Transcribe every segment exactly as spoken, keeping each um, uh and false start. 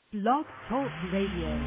Blog Talk Radio.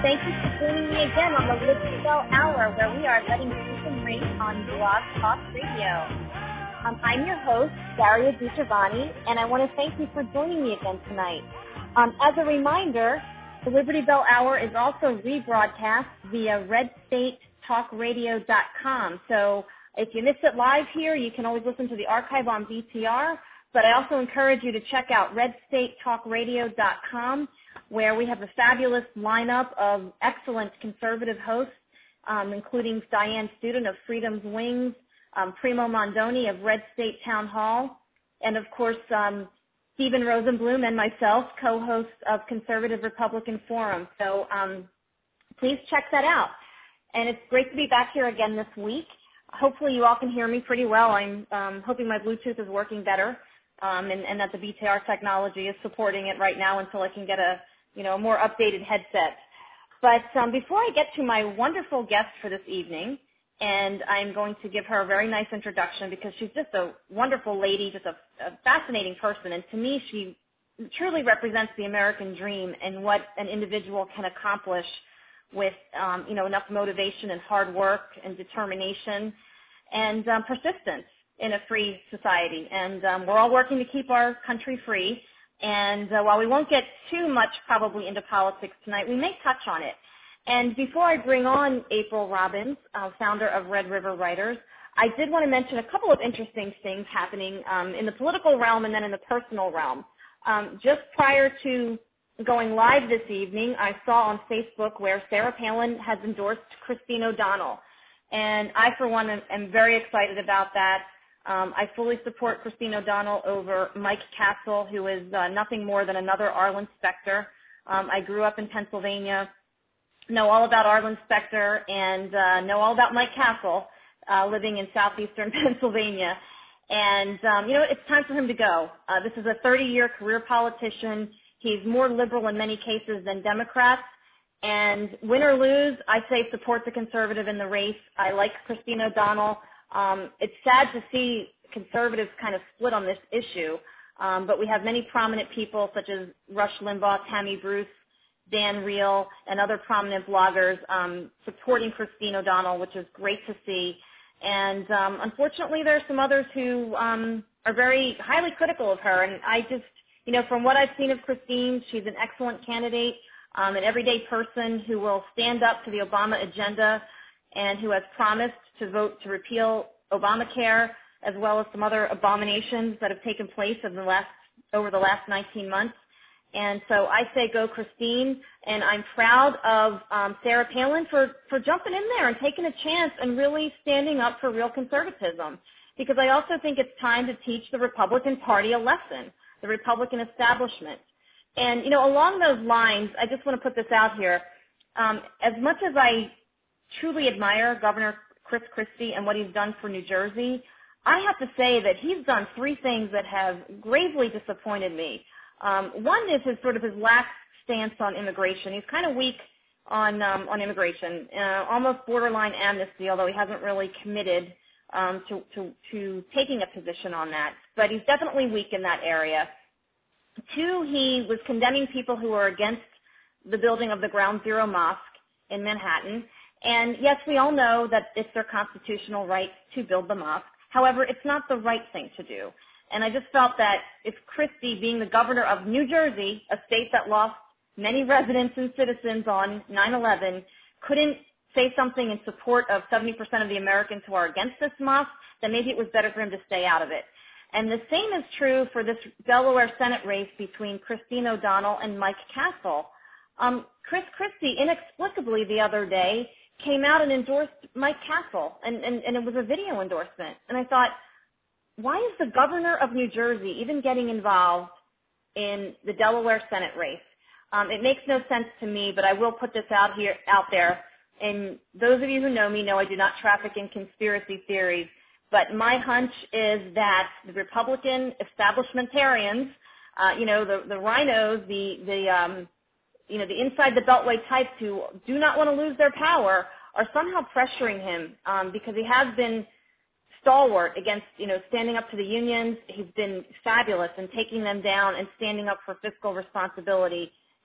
Thank you for joining me again on the Liberty Bell Hour, where we are letting freedom ring on Blog Talk Radio. Um, I'm your host, Daria Duchovani, and I want to thank you for joining me again tonight. Um, as a reminder, the Liberty Bell Hour is also rebroadcast via red state talk radio dot com. So if you missed it live here, you can always listen to the archive on B T R, but I also encourage you to check out red state talk radio dot com, where we have a fabulous lineup of excellent conservative hosts, um, including Diane Student of Freedom's Wings, um, Primo Mondoni of Red State Town Hall, and of course um, Stephen Rosenblum and myself, co-hosts of Conservative Republican Forum. So um, please check that out. And it's great to be back here again this week. Hopefully you all can hear me pretty well. I'm um, hoping my Bluetooth is working better, um, and, and that the B T R technology is supporting it right now until I can get a you know, a more updated headset. But um, before I get to my wonderful guest for this evening, and I'm going to give her a very nice introduction because she's just a wonderful lady, just a, a fascinating person, and to me she truly represents the American dream and what an individual can accomplish with, um, you know, enough motivation and hard work and determination and um, persistence in a free society. And um, we're all working to keep our country free. And uh, while we won't get too much probably into politics tonight, we may touch on it. And before I bring on April Robbins, uh, founder of Red River Writers, I did want to mention a couple of interesting things happening um, in the political realm and then in the personal realm. Um, just prior to going live this evening, I saw on Facebook where Sarah Palin has endorsed Christine O'Donnell. And I, for one, am, am very excited about that. Um, I fully support Christine O'Donnell over Mike Castle, who is uh, nothing more than another Arlen Specter. Um, I grew up in Pennsylvania, know all about Arlen Specter, and uh, know all about Mike Castle, uh, living in southeastern Pennsylvania. And, um, you know, it's time for him to go. Uh, this is a thirty-year career politician. He's more liberal in many cases than Democrats. And win or lose, I say support the conservative in the race. I like Christine O'Donnell. Um, it's sad to see conservatives kind of split on this issue, um, but we have many prominent people such as Rush Limbaugh, Tammy Bruce, Dan Reel, and other prominent bloggers um, supporting Christine O'Donnell, which is great to see. And um, unfortunately, there are some others who um, are very highly critical of her. And I just, you know, from what I've seen of Christine, she's an excellent candidate, um, an everyday person who will stand up to the Obama agenda and who has promised to vote to repeal Obamacare, as well as some other abominations that have taken place over the last, over the last nineteen months. And so I say go Christine, and I'm proud of um, Sarah Palin for, for jumping in there and taking a chance and really standing up for real conservatism, because I also think it's time to teach the Republican Party a lesson, the Republican establishment. And, you know, along those lines, I just want to put this out here. Um, as much as I truly admire Governor Chris Christie and what he's done for New Jersey, I have to say that he's done three things that have gravely disappointed me. Um, one is his sort of his lax stance on immigration. He's kind of weak on um, on immigration, uh, almost borderline amnesty, although he hasn't really committed um, to, to to taking a position on that. But he's definitely weak in that area. Two, he was condemning people who are against the building of the Ground Zero Mosque in Manhattan. And yes, we all know that it's their constitutional right to build the mosque. However, it's not the right thing to do. And I just felt that if Christie, being the governor of New Jersey, a state that lost many residents and citizens on nine eleven, couldn't say something in support of seventy percent of the Americans who are against this mosque, then maybe it was better for him to stay out of it. And the same is true for this Delaware Senate race between Christine O'Donnell and Mike Castle. Um, Chris Christie, inexplicably the other day, came out and endorsed Mike Castle, and, and, and it was a video endorsement. And I thought, why is the governor of New Jersey even getting involved in the Delaware Senate race? Um, it makes no sense to me, but I will put this out here, out there. And those of you who know me know I do not traffic in conspiracy theories. But my hunch is that the Republican establishmentarians, uh, you know, the, the rhinos, the, the, um, you know, the inside the Beltway types who do not want to lose their power are somehow pressuring him um, because he has been stalwart against, you know, standing up to the unions. He's been fabulous in taking them down and standing up for fiscal responsibility.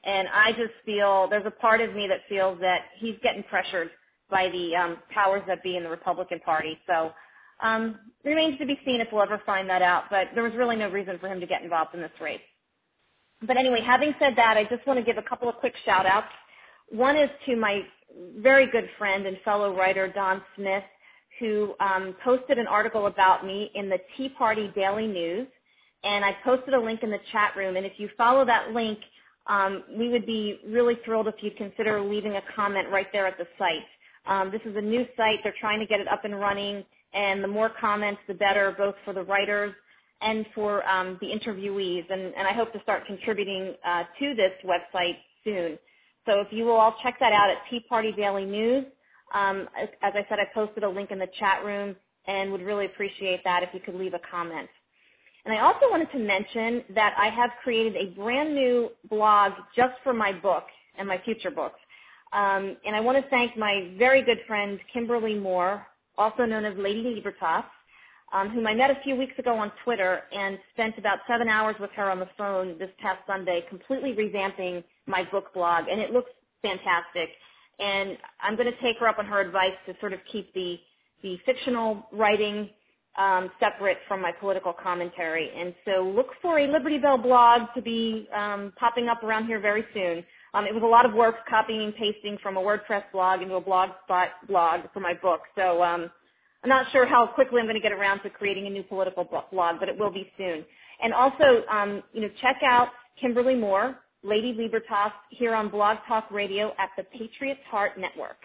And I just feel there's a part of me that feels that he's getting pressured by the um, powers that be in the Republican Party. So um, remains to be seen if we'll ever find that out. But there was really no reason for him to get involved in this race. But anyway, having said that, I just want to give a couple of quick shout-outs. One is to my very good friend and fellow writer, Don Smith, who um, posted an article about me in the Tea Party Daily News. And I posted a link in the chat room. And if you follow that link, um, we would be really thrilled if you'd consider leaving a comment right there at the site. Um, this is a new site. They're trying to get it up and running. And the more comments, the better, both for the writers and for um, the interviewees. And, and I hope to start contributing uh, to this website soon. So if you will all check that out at Tea Party Daily News. Um, as, as I said, I posted a link in the chat room and would really appreciate that if you could leave a comment. And I also wanted to mention that I have created a brand new blog just for my book and my future books. Um, and I want to thank my very good friend Kimberly Moore, also known as Lady Libertas, um, whom I met a few weeks ago on Twitter and spent about seven hours with her on the phone this past Sunday, completely revamping my book blog. And it looks fantastic. And I'm going to take her up on her advice to sort of keep the, the fictional writing Um, separate from my political commentary. And so look for a Liberty Bell blog to be um, popping up around here very soon. Um, it was a lot of work copying and pasting from a WordPress blog into a Blogspot blog for my book. So um, I'm not sure how quickly I'm going to get around to creating a new political blog, but it will be soon. And also, um, you know, check out Kimberly Moore, Lady Libertas, here on Blog Talk Radio at the Patriot's Heart Network.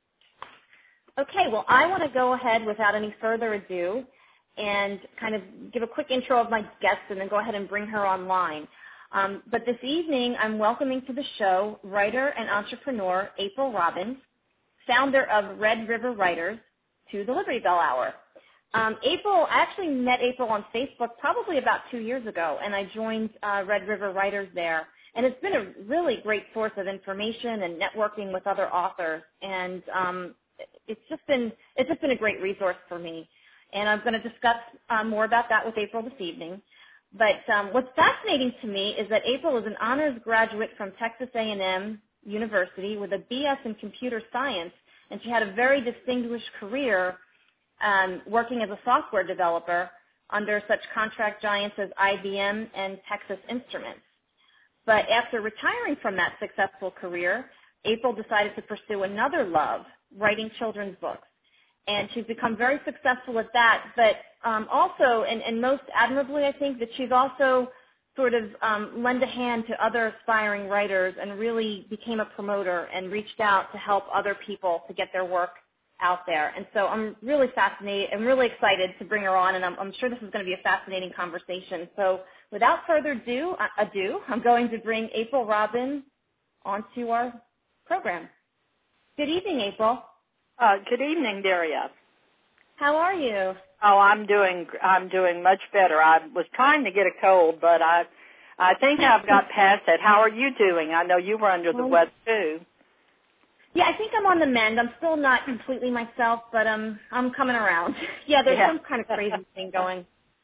Okay, well, I want to go ahead without any further ado and kind of give a quick intro of my guest and then go ahead and bring her online. Um, but this evening, I'm welcoming to the show writer and entrepreneur April Robbins, founder of Red River Writers, to the Liberty Bell Hour. Um, April, I actually met April on Facebook probably about two years ago, and I joined uh, Red River Writers there. And it's been a really great source of information and networking with other authors. And um, it's just been it's just been a great resource for me. And I'm going to discuss um, more about that with April this evening. But um, what's fascinating to me is that April is an honors graduate from Texas A and M University with a B S in computer science, and she had a very distinguished career um, working as a software developer under such contract giants as I B M and Texas Instruments. But after retiring from that successful career, April decided to pursue another love, writing children's books. And she's become very successful at that, but um, also, and, and most admirably, I think, that she's also sort of um, lent a hand to other aspiring writers and really became a promoter and reached out to help other people to get their work out there. And so I'm really fascinated, I'm really excited to bring her on, and I'm, I'm sure this is going to be a fascinating conversation. So without further ado, uh, ado, I'm going to bring April Robbins onto our program. Good evening, April. Uh, good evening, Daria. How are you? Oh, I'm doing I'm doing much better. I was trying to get a cold, but I I think I've got past it. How are you doing? I know you were under the weather too. Yeah, I think I'm on the mend. I'm still not completely myself, but um, I'm coming around. Yeah, there's yeah. some kind of crazy thing going.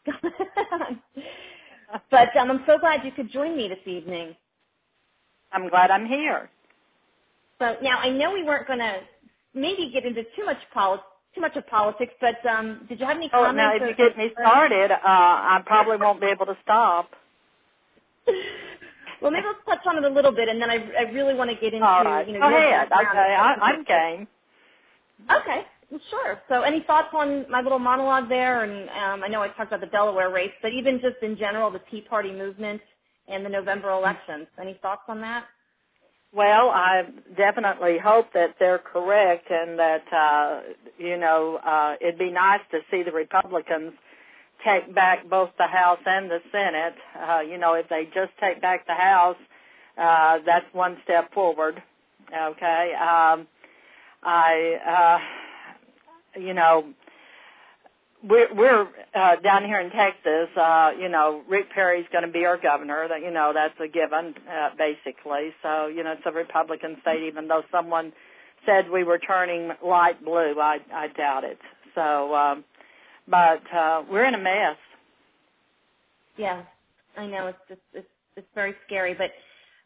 But um, I'm so glad you could join me this evening. I'm glad I'm here. So now I know we weren't going to maybe get into too much poli- too much of politics, but um, did you have any oh, comments? now if or, you get me started, uh, I probably won't be able to stop. Well, maybe let's touch on it a little bit, and then I, I really want to get into, All right. you know, Go your ahead. background. Okay, I, I'm game. Okay, well, sure. So any thoughts on my little monologue there? And um, I know I talked about the Delaware race, but even just in general, the Tea Party movement and the November elections. Any thoughts on that? Well, I definitely hope that they're correct and that, uh, you know, uh, it'd be nice to see the Republicans take back both the House and the Senate. Uh, you know, if they just take back the House, uh, that's one step forward. Okay. Um, I, uh, you know, we're, we're uh, down here in Texas. Uh, you know, Rick Perry's going to be our governor. That you know, that's a given, uh, basically. So, you know, it's a Republican state, even though someone said we were turning light blue. I, I doubt it. So, um, but uh, we're in a mess. Yeah, I know it's just it's it's very scary. But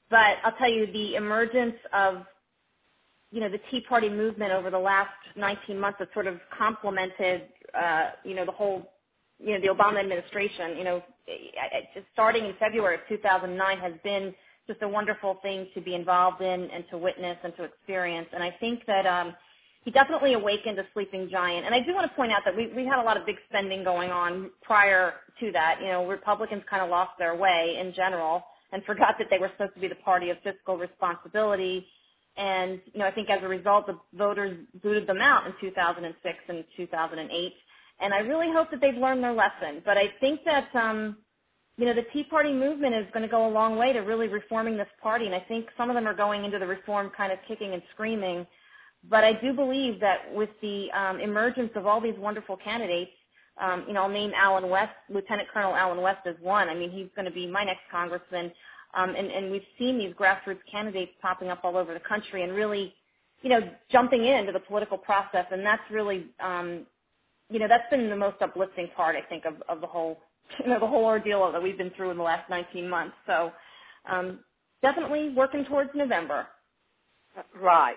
but I'll tell you, the emergence of, you know, the Tea Party movement over the last nineteen months has sort of complemented, uh, you know, the whole, you know, the Obama administration. You know, just starting in February of two thousand nine has been just a wonderful thing to be involved in and to witness and to experience. And I think that um, he definitely awakened a sleeping giant. And I do want to point out that we, we had a lot of big spending going on prior to that. You know, Republicans kind of lost their way in general and forgot that they were supposed to be the party of fiscal responsibility. And, you know, I think as a result, the voters booted them out in two thousand six and two thousand eight. And I really hope that they've learned their lesson. But I think that, um, you know, the Tea Party movement is going to go a long way to really reforming this party. And I think some of them are going into the reform kind of kicking and screaming. But I do believe that with the um, emergence of all these wonderful candidates, um, you know, I'll name Allen West, Lieutenant Colonel Allen West as one. I mean, he's going to be my next congressman. Um, and, and we've seen these grassroots candidates popping up all over the country and really, you know, jumping into the political process. And that's really, um, you know, that's been the most uplifting part, I think, of, of the whole, you know, the whole ordeal that we've been through in the last nineteen months. So um, definitely working towards November. Right.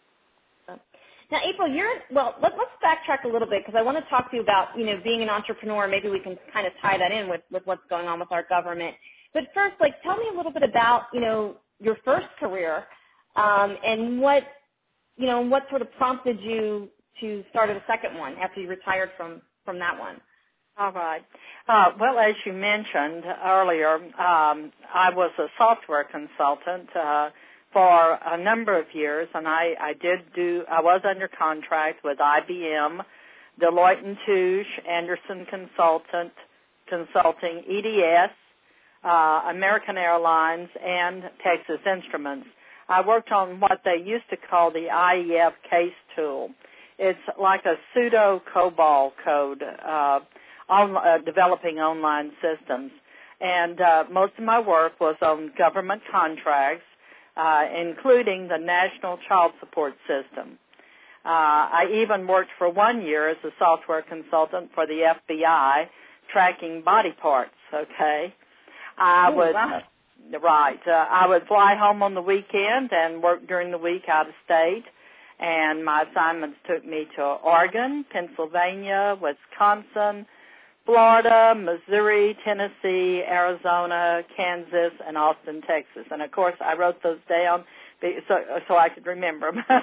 Now, April, you're, well, let, let's backtrack a little bit because I want to talk to you about, you know, being an entrepreneur. Maybe we can kind of tie that in with, with what's going on with our government. But first, like, tell me a little bit about, you know, your first career um, and what, you know, what sort of prompted you to start a second one after you retired from, from that one. All right. Uh, well, as you mentioned earlier, um, I was a software consultant uh, for a number of years, and I, I did do, I was under contract with I B M, Deloitte and Touche, Anderson Consultant, Consulting, E D S, uh, American Airlines, and Texas Instruments. I worked on what they used to call the I E F case tool. It's like a pseudo COBOL code, uh, on, uh, developing online systems. And uh, most of my work was on government contracts, uh, including the National Child Support System. Uh, I even worked for one year as a software consultant for the F B I, tracking body parts, okay? I Ooh, would, wow. uh, right, uh, I would fly home on the weekend and work during the week out of state, and my assignments took me to Oregon, Pennsylvania, Wisconsin, Florida, Missouri, Tennessee, Arizona, Kansas, and Austin, Texas. And, of course, I wrote those down so, so I could remember them.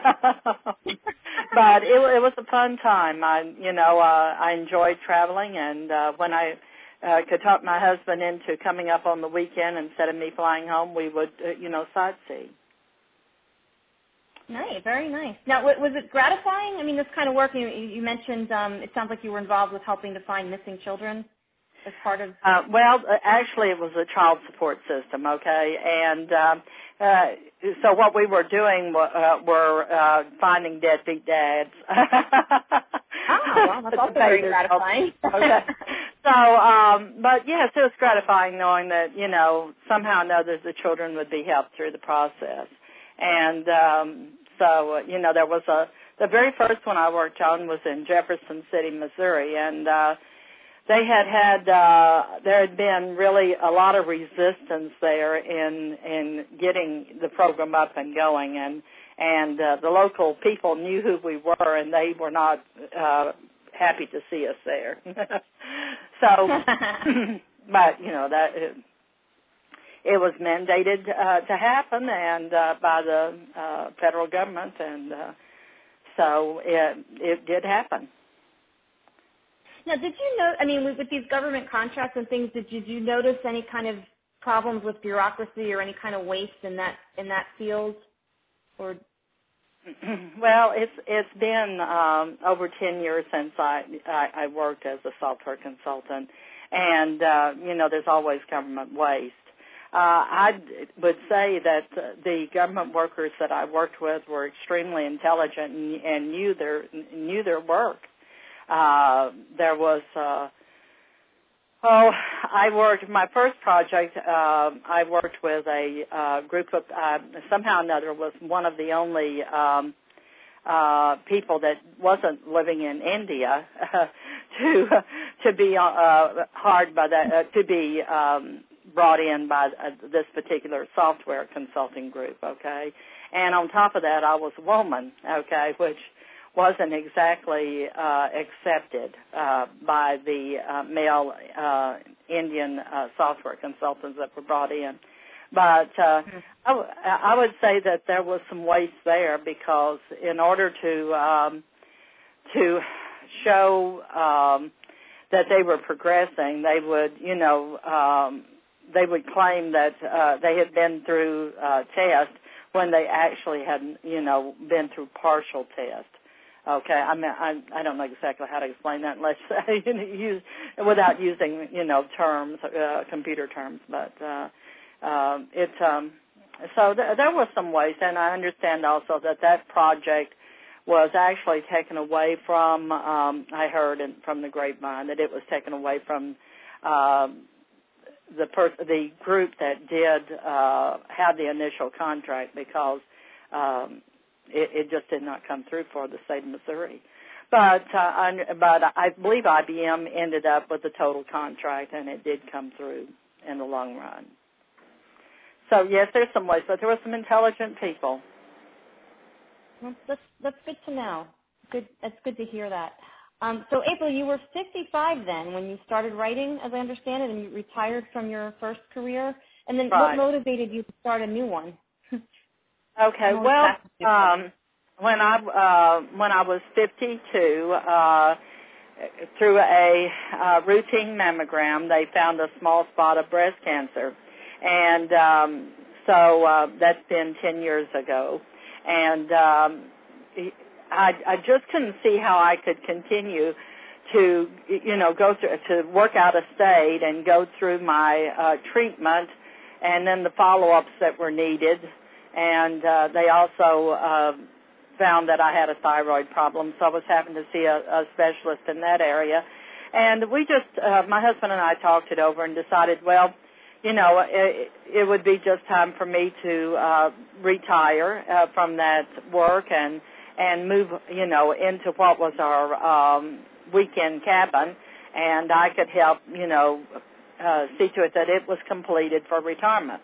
But it, it was a fun time. I, you know, uh, I enjoyed traveling, and uh, when I uh, could talk my husband into coming up on the weekend instead of me flying home, we would, uh, you know, sightsee. Nice, very nice. Now, was it gratifying? I mean, this kind of work, you, you mentioned, um, it sounds like you were involved with helping to find missing children as part of... Uh, well, actually, it was a child support system, okay? And uh, uh, so what we were doing uh, were uh, finding deadbeat dads. Oh, well, that's also very gratifying. Okay. So, um, but, yes, it was gratifying knowing that, you know, somehow or another the children would be helped through the process. And um, so, uh, you know, there was a, the very first one I worked on was in Jefferson City, Missouri, and uh, they had had, uh, there had been really a lot of resistance there in, in getting the program up and going, and, and uh, the local people knew who we were, and they were not uh, happy to see us there. So, but, you know, that... It, It was mandated uh, to happen and uh, by the uh, federal government, and uh, so it, it did happen. Now, did you know, I mean, with, with these government contracts and things, did you, did you notice any kind of problems with bureaucracy or any kind of waste in that in that field? Or Well, it's it's been um, over ten years since I, I, I worked as a software consultant, and, uh, you know, there's always government waste. Uh, I would say that uh, the government workers that I worked with were extremely intelligent and, and knew their knew their work. Uh, there was, uh, oh, I worked my first project. Uh, I worked with a uh, group of uh, somehow or another was one of the only um, uh, people that wasn't living in India uh, to to be uh, hard by that uh, to be. Um, brought in by uh, this particular software consulting group, okay? And on top of that, I was a woman, okay, which wasn't exactly uh, accepted uh, by the uh, male uh, Indian uh, software consultants that were brought in. But uh, mm-hmm. I, w- I would say that there was some waste there because in order to um, to show um, that they were progressing, they would, you know, um, they would claim that uh, they had been through uh, tests when they actually had, you know, been through partial tests. Okay, I mean, I, I don't know exactly how to explain that unless you know, use without using, you know, terms, uh, computer terms. But uh, uh, it um, so th- there was some waste, and I understand also that that project was actually taken away from. Um, I heard in, from the grapevine that it was taken away from um, the per- the group that did uh, have the initial contract because. Um, It, it just did not come through for the state of Missouri. But uh, I, but I believe I B M ended up with a total contract, and it did come through in the long run. So, yes, there's some ways, but there were some intelligent people. Well, that's, that's good to know. Good, that's good to hear that. Um, so, April, you were fifty-five then when you started writing, as I understand it, and you retired from your first career. And then Right. What motivated you to start a new one? Okay, well, um, when I uh, when I was fifty-two, uh, through a uh, routine mammogram, they found a small spot of breast cancer, and um, so uh, that's been ten years ago, and um, I, I just couldn't see how I could continue to, you know, go through to work out of state and go through my uh, treatment, and then the follow-ups that were needed. And uh, they also uh, found that I had a thyroid problem, so I was having to see a, a specialist in that area. And we just, uh, my husband and I talked it over and decided, well, you know, it, it would be just time for me to uh, retire uh, from that work and and move, you know, into what was our um, weekend cabin, and I could help, you know, uh, see to it that it was completed for retirement.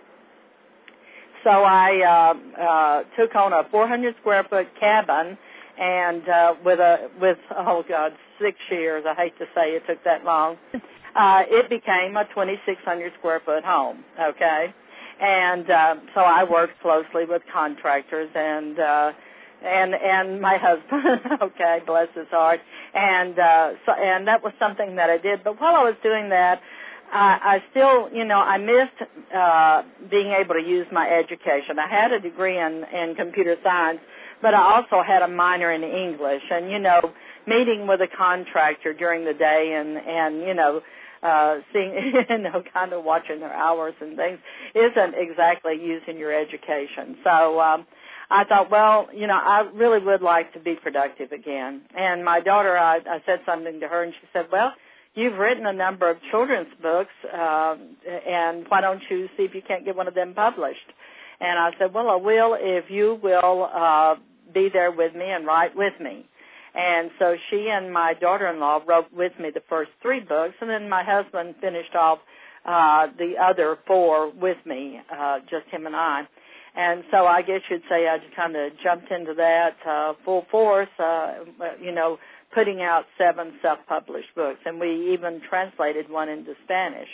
So I uh, uh, took on a four hundred square foot cabin, and uh, with a with oh God, six years. I hate to say it took that long. Uh, it became a twenty-six hundred square foot home. Okay, and uh, so I worked closely with contractors and uh, and and my husband. Okay, bless his heart. And uh, so and that was something that I did. But while I was doing that, I, I still, you know, I missed uh, being able to use my education. I had a degree in, in computer science, but I also had a minor in English. And, you know, meeting with a contractor during the day and, and you know, uh, seeing, you know, kind of watching their hours and things isn't exactly using your education. So um, I thought, well, you know, I really would like to be productive again. And my daughter, I, I said something to her, and she said, well, you've written a number of children's books, uh, and why don't you see if you can't get one of them published? And I said, well, I will if you will uh, be there with me and write with me. And so she and my daughter-in-law wrote with me the first three books, and then my husband finished off uh, the other four with me, uh, just him and I. And so I guess you'd say I just kind of jumped into that uh, full force, uh, you know, putting out seven self-published books, and we even translated one into Spanish.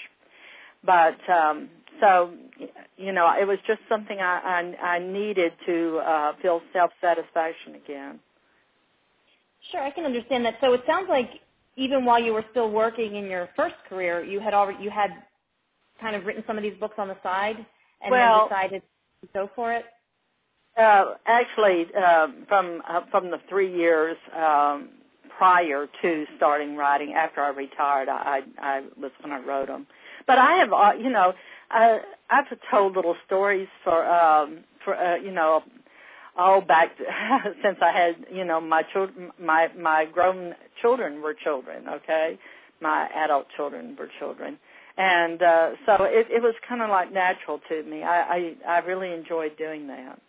But um, so, you know, it was just something I, I, I needed to uh, feel self-satisfaction again. Sure, I can understand that. So it sounds like even while you were still working in your first career, you had already you had kind of written some of these books on the side, and well, then decided to go for it. Uh, actually, uh, from uh, from the three years. Um, prior to starting writing, after I retired, I, I, I was when I wrote them. But I have, uh, you know, I, I've told little stories for, um, for uh, you know, all back to, since I had, you know, my children, my my grown children were children. Okay, my adult children were children, and uh, so it, it was kind of like natural to me. I, I I really enjoyed doing that.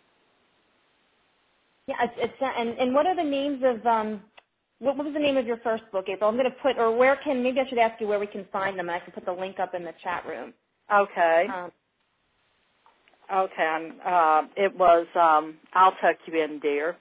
Yeah, it's, it's and and what are the names of um. What was the name of your first book, April? I'm going to put, or where can, maybe I should ask you where we can find them, and I can put the link up in the chat room. Okay. Um, okay. I'm, uh, it was um, I'll Tuck You In, Dear.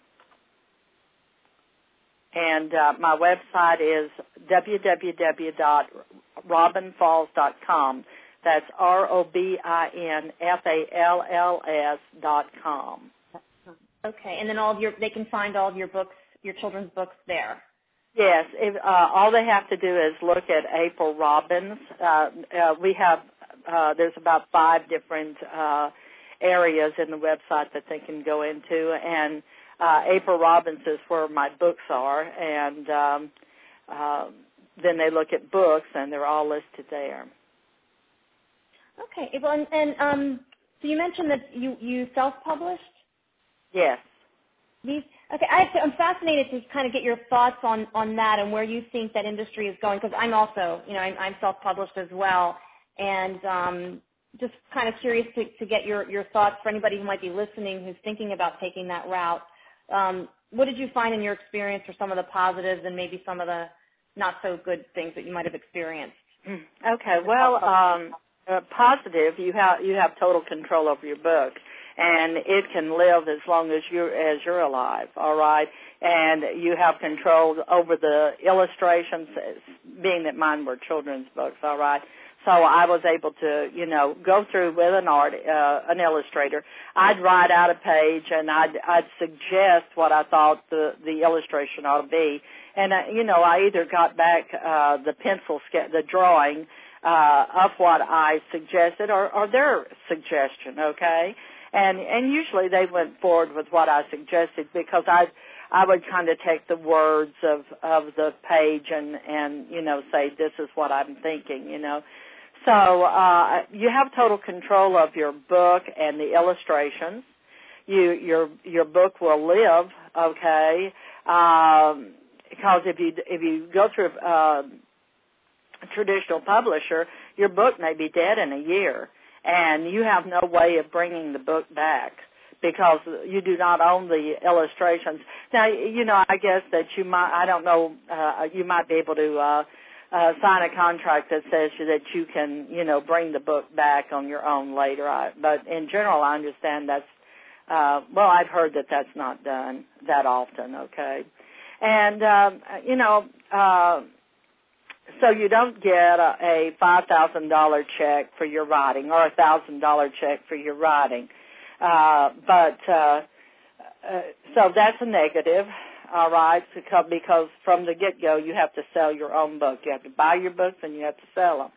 And uh, my website is w w w dot robin falls dot com. That's R O B I N F A L L S dot com. okay, and then all of your they can find all of your books, your children's books there. Yes, if, uh, all they have to do is look at April Robbins. Uh, uh, we have uh, there's about five different uh, areas in the website that they can go into, and uh, April Robbins is where my books are, and um, uh, then they look at books, and they're all listed there. Okay, well, and, and um, so you mentioned that you you self-published Yes. these. Okay, I, I'm fascinated to kind of get your thoughts on, on that and where you think that industry is going, because I'm also, you know, I'm, I'm self-published as well, and um, just kind of curious to, to get your, your thoughts for anybody who might be listening who's thinking about taking that route. Um, what did you find in your experience or some of the positives and maybe some of the not so good things that you might have experienced? Okay, well, um, uh, positive, you have you have total control over your book, and it can live as long as you're as you're alive. All right, and you have control over the illustrations, being that mine were children's books. All right, so I was able to, you know, go through with an art uh, an illustrator. I'd write out a page, and I'd I'd suggest what I thought the the illustration ought to be. And, uh, you know, I either got back uh, the pencil, ske- the drawing uh, of what I suggested or, or their suggestion, okay? And and usually they went forward with what I suggested because I I would kind of take the words of, of the page and, and, you know, say this is what I'm thinking, you know. So uh, you have total control of your book and the illustrations. You your your book will live, okay? Um, Because if you if you go through uh, a traditional publisher, your book may be dead in a year, and you have no way of bringing the book back because you do not own the illustrations. Now, you know, I guess that you might, I don't know, uh, you might be able to uh, uh, sign a contract that says that you can, you know, bring the book back on your own later. I, but in general, I understand that's, uh, well, I've heard that that's not done that often, okay? And, um, you know, uh, so you don't get a, a five thousand dollars check for your writing or a one thousand dollars check for your writing. Uh, but, uh, uh, so that's a negative, all right, because, because from the get-go you have to sell your own book. You have to buy your books and you have to sell them.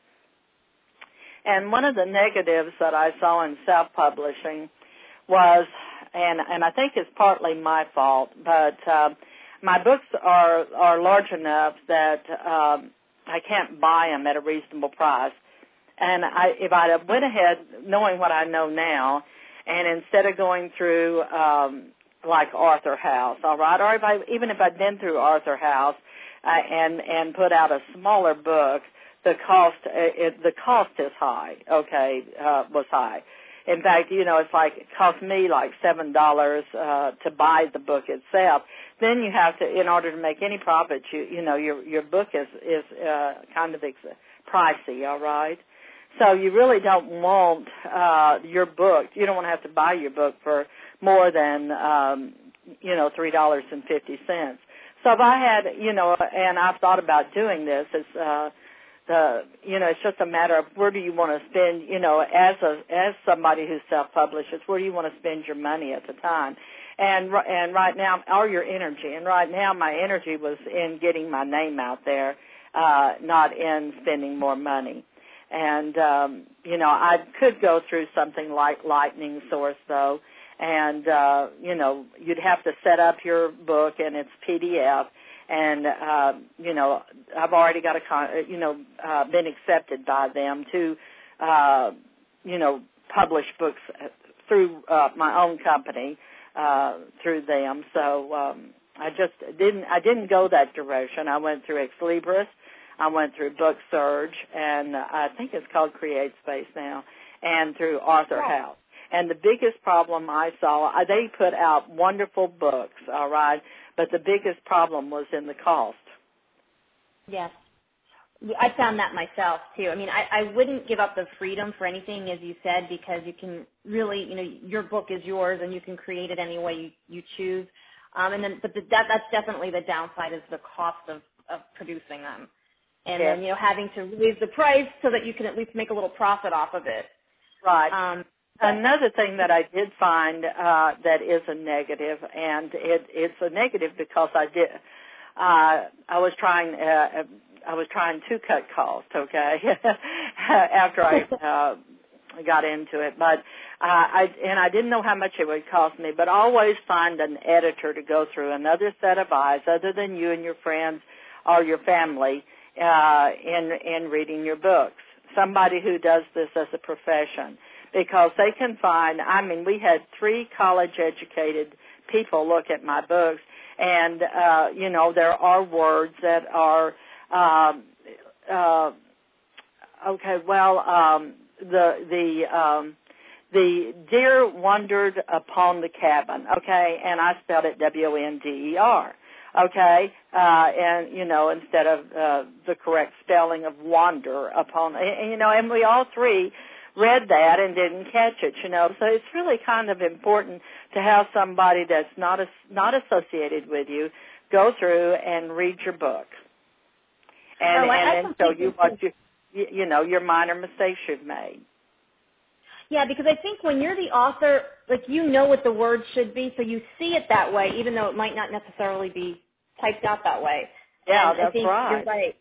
And one of the negatives that I saw in self-publishing was, and, and I think it's partly my fault, but uh, my books are are large enough that um, I can't buy them at a reasonable price. And I, if I went ahead knowing what I know now, and instead of going through um, like Arthur House, all right, or if I, even if I'd been through Arthur House uh, and and put out a smaller book, the cost it, the cost is high. Okay, uh, was high. In fact, you know, it's like it cost me like seven dollars uh, to buy the book itself. Then you have to, in order to make any profit, you you know, your your book is is uh, kind of ex- pricey. All right, so you really don't want uh, your book. You don't want to have to buy your book for more than um, you know three dollars and fifty cents. So if I had, you know, and I've thought about doing this, it's uh, the you know it's just a matter of where do you want to spend, you know, as a as somebody who self-publishes, where do you want to spend your money at the time, and and right now, or your energy, and right now my energy was in getting my name out there, uh, not in spending more money, and um, you know I could go through something like Lightning Source though, and uh, you know you'd have to set up your book and its P D F. And, uh, you know, I've already got a, con- you know, uh, been accepted by them to, uh, you know, publish books through uh, my own company, uh, through them. So um, I just didn't, I didn't go that direction. I went through Ex Libris. I went through Book Surge, and I think it's called Create Space now, and through Arthur House. And the biggest problem I saw, they put out wonderful books, all right, but the biggest problem was in the cost. Yes. I found that myself too. I mean, I, I wouldn't give up the freedom for anything, as you said, because you can really, you know, your book is yours and you can create it any way you, you choose. Um, and then, but the, that that's definitely the downside is the cost of, of producing them, and Yeah. then you know having to raise the price so that you can at least make a little profit off of it. Right. Um, Another thing that I did find uh, that is a negative, and it, it's a negative because I did. Uh, I was trying. Uh, I was trying to cut costs. Okay, after I uh, got into it, but uh, I and I didn't know how much it would cost me. But always find an editor to go through, another set of eyes, other than you and your friends or your family, uh, in in reading your books. Somebody who does this as a profession. Because they can find, I mean, we had three college-educated people look at my books, and, uh, you know, there are words that are, um, uh, okay, well, um, the, the, um, the deer wandered upon the cabin, okay, and I spelled it W O N D E R, okay, uh, and, you know, instead of uh, the correct spelling of wander upon, and, you know, and we all three read that and didn't catch it, you know. So it's really kind of important to have somebody that's not a, not associated with you go through and read your book, and oh, I, I and then show you what you, you you know your minor mistakes you've made. Yeah, because I think when you're the author, like you know what the words should be, so you see it that way, even though it might not necessarily be typed out that way. Yeah, and that's I think right. You're right,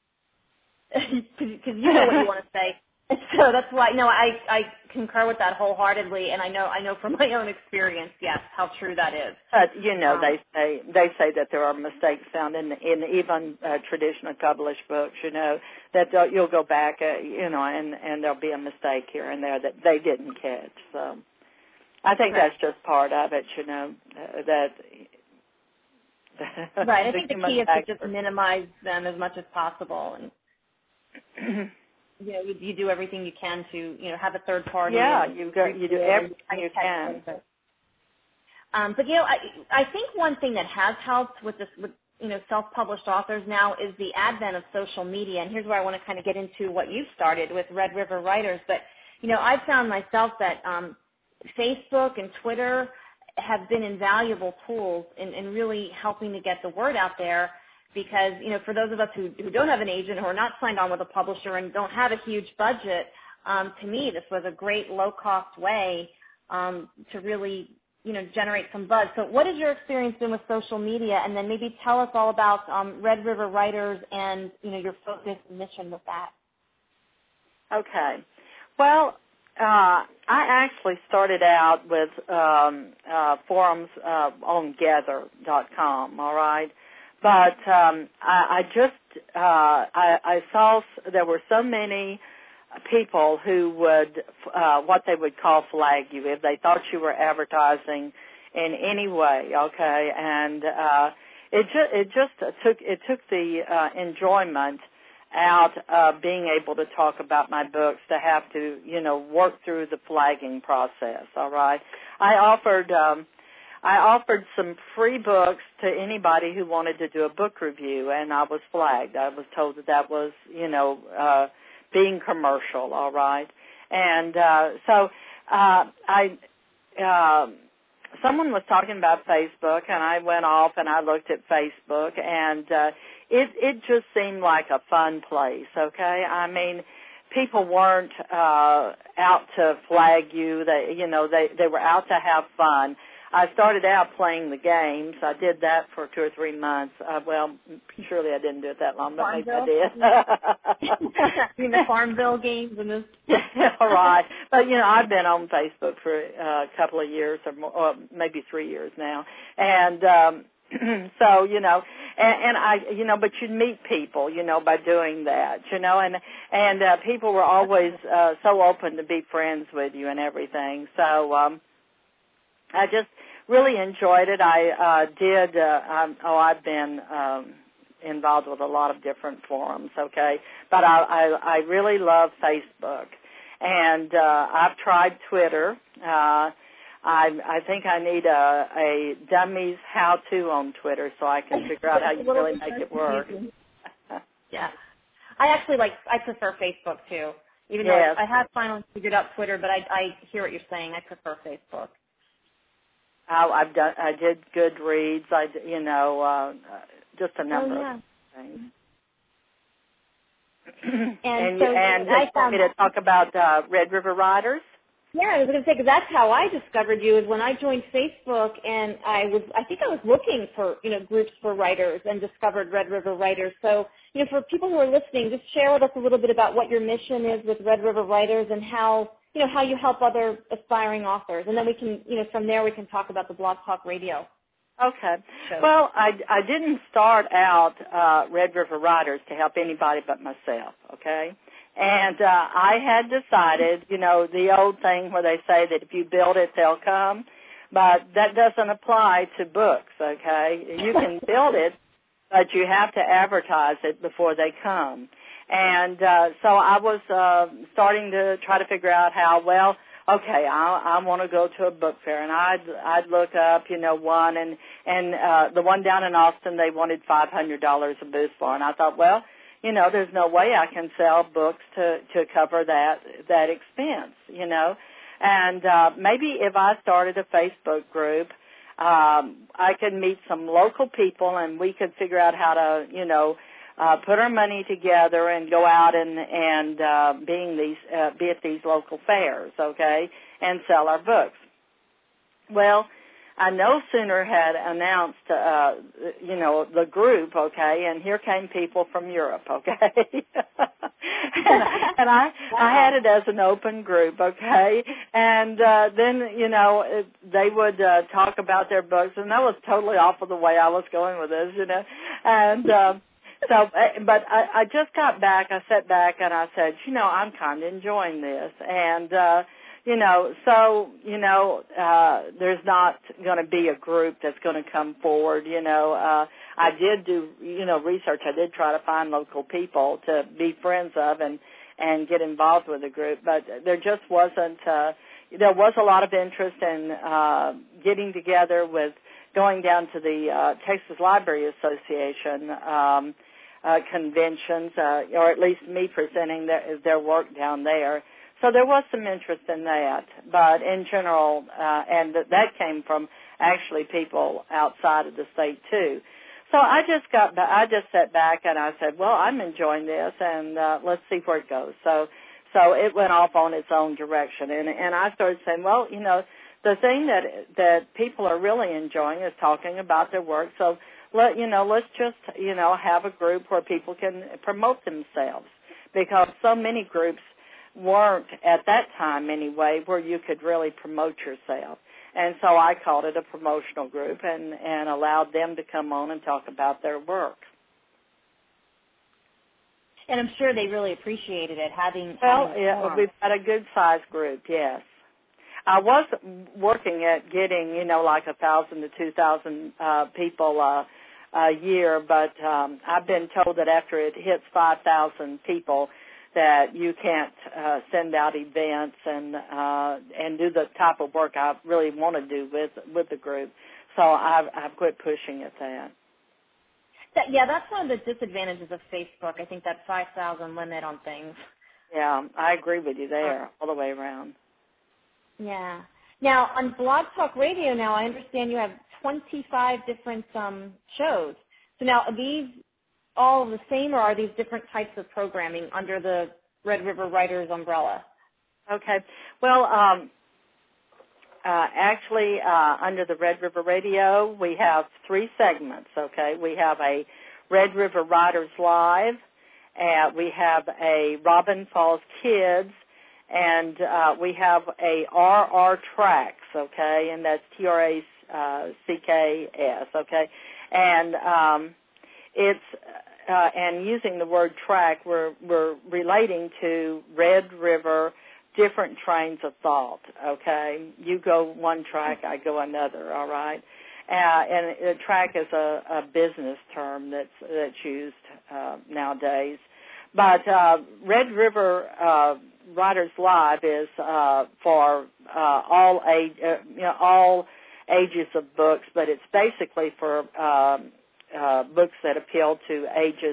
because you know what you want to say. So that's why, no, I, I concur with that wholeheartedly, and I know I know from my own experience, yes, how true that is. But you know, Um, they say they say that there are mistakes found in in even uh, traditionally published books. You know that you'll go back, uh, you know, and and there'll be a mistake here and there that they didn't catch. So I think right. that's just part of it. You know uh, that. Right. I the think the human key is factor. to just minimize them as much as possible, and you know, you, you do everything you can to, you know, have a third party. Yeah, and you go, you do everything you can. Um, but you know, I, I think one thing that has helped with this, with you know, self-published authors now is the advent of social media. And here's where I want to kind of get into what you've started with Red River Writers. But you know, I've found myself that um, Facebook and Twitter have been invaluable tools in, in really helping to get the word out there. Because, you know, for those of us who, who don't have an agent or are not signed on with a publisher and don't have a huge budget, um, to me this was a great low-cost way um, to really, you know, generate some buzz. So what has your experience been with social media? And then maybe tell us all about um, Red River Writers and, you know, your focus and mission with that. Okay. Well, uh, I actually started out with um, uh, forums uh, on gather dot com, all right? But um, I, I just uh, I, I saw there were so many people who would uh, what they would call flag you if they thought you were advertising in any way. Okay, and uh, it just it just took it took the uh, enjoyment out of being able to talk about my books to have to you know work through the flagging process. All right, I offered. Um, I offered some free books to anybody who wanted to do a book review, and I was flagged. I was told that that was, you know, uh, being commercial, all right? And uh, so uh, I, uh, someone was talking about Facebook, and I went off and I looked at Facebook, and uh, it, it just seemed like a fun place, okay? I mean, people weren't uh, out to flag you. They, you know, they, they were out to have fun. I started out playing the games. I did that for two or three months. Uh, well, surely I didn't do it that long, but Farmville? maybe I did. You mean the Farmville games and this? All right. But, you know, I've been on Facebook for uh, a couple of years or, more, or maybe three years now. And um, so, you know, and, and I, you know, but you'd meet people, you know, by doing that, you know, and, and uh, people were always uh, so open to be friends with you and everything. So, um, I just really enjoyed it. I uh, did, uh, um, oh, I've been um, involved with a lot of different forums, okay, but I, I, I really love Facebook. And uh, I've tried Twitter. Uh, I, I think I need a, a dummies how-to on Twitter so I can figure out how you really make it work. Yeah. I actually like, I prefer Facebook too. Even Yes. though I have finally figured out Twitter, but I, I hear what you're saying. I prefer Facebook. I, I've done. I did Goodreads. I, d- you know, uh, uh, just a number Oh, yeah. of things. And, and so you, and I you want found, me to talk about uh, Red River Riders? yeah, I was going to say, because that's how I discovered you, is when I joined Facebook, and I was, I think I was looking for, you know, groups for writers and discovered Red River Writers. So, you know, for people who are listening, just share with us a little bit about what your mission is with Red River Writers and how, you know, how you help other aspiring authors. And then we can, you know, from there we can talk about the Blog Talk Radio. Okay. shows. Well, I, I didn't start out uh, Red River Riders to help anybody but myself, okay? And uh, I had decided, you know, the old thing where they say that if you build it, they'll come, but that doesn't apply to books, okay? You can build it, but you have to advertise it before they come. And uh, so I was uh, starting to try to figure out how, well, okay, I, I want to go to a book fair, and I'd I'd look up, you know, one, and and uh, the one down in Austin they wanted five hundred dollars a booth for, and I thought, well, you know, there's no way I can sell books to to cover that that expense, you know, and uh, maybe if I started a Facebook group, um, I could meet some local people, and we could figure out how to, you know. Uh, put our money together and go out and and uh, being these uh, be at these local fairs, okay, and sell our books. Well, I no sooner had announced, uh, you know, the group, okay, and here came people from Europe, okay, and, and I wow. I had it as an open group, okay, and uh, then you know it, they would uh, talk about their books, and that was totally off of the way I was going with this, you know, and. Uh, So, but I, I just got back, I sat back and I said, you know, I'm kind of enjoying this. And, uh, you know, so, you know, uh, there's not going to be a group that's going to come forward, you know. Uh, I did do, you know, research. I did try to find local people to be friends of and, and get involved with the group. But there just wasn't, uh, there was a lot of interest in uh, getting together with going down to the uh, Texas Library Association um, uh, conventions, uh, or at least me presenting their, their work down there. So there was some interest in that, but in general, uh, and th- that came from actually people outside of the state too. So I just got, ba- I just sat back and I said, well, I'm enjoying this, and uh, let's see where it goes. So, so it went off on its own direction, and and I started saying, well, you know. The thing that that people are really enjoying is talking about their work. So let you know, let's just you know have a group where people can promote themselves, because so many groups weren't at that time anyway where you could really promote yourself. And so I called it a promotional group and and allowed them to come on and talk about their work. And I'm sure they really appreciated it, having Well, having yeah, formed. we've got a good sized group, yes. I was working at getting, you know, like a thousand to two thousand uh, people uh, a year, but um, I've been told that after it hits five thousand people, that you can't uh, send out events and uh, and do the type of work I really want to do with with the group. So I've I've quit pushing at that. That, yeah, that's one of the disadvantages of Facebook. I think that five thousand limit on things. Yeah, I agree with you there, all the way around. Yeah. Now, on Blog Talk Radio now, I understand you have twenty-five different um, shows. So now, are these all the same, or are these different types of programming under the Red River Writers umbrella? Okay. Well, um, uh, actually, uh, under the Red River Radio, we have three segments, okay? We have a Red River Writers Live, and we have a Robin Falls Kids, and uh, we have a R R Tracks, okay, and that's T R A C K S, okay, and um, it's uh, and using the word track, we're we're relating to Red River, different trains of thought, okay. You go one track, I go another, all right, uh, and a track is a, a business term that's that's used uh, nowadays, but uh, Red River. Uh, Writers Live is uh, for uh, all age, uh, you know, all ages of books, but it's basically for um, uh, books that appeal to ages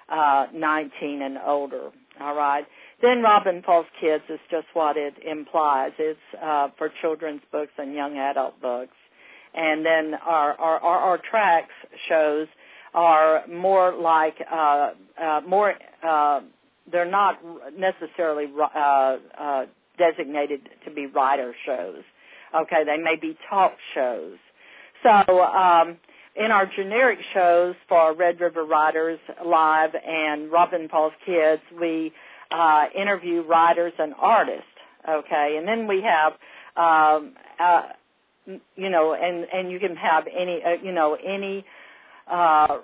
uh, nineteen and older. All right. Then Robin Falls Kids is just what it implies. It's uh, for children's books and young adult books. And then our our, our, our tracks shows are more like uh, uh, more. Uh, they're not necessarily uh, uh, designated to be writer shows. Okay, they may be talk shows. So um, in our generic shows for Red River Writers Live and Robin Falls Kids, we uh, interview writers and artists. Okay, and then we have, um, uh, you know, and and you can have any, uh, you know, any. Uh,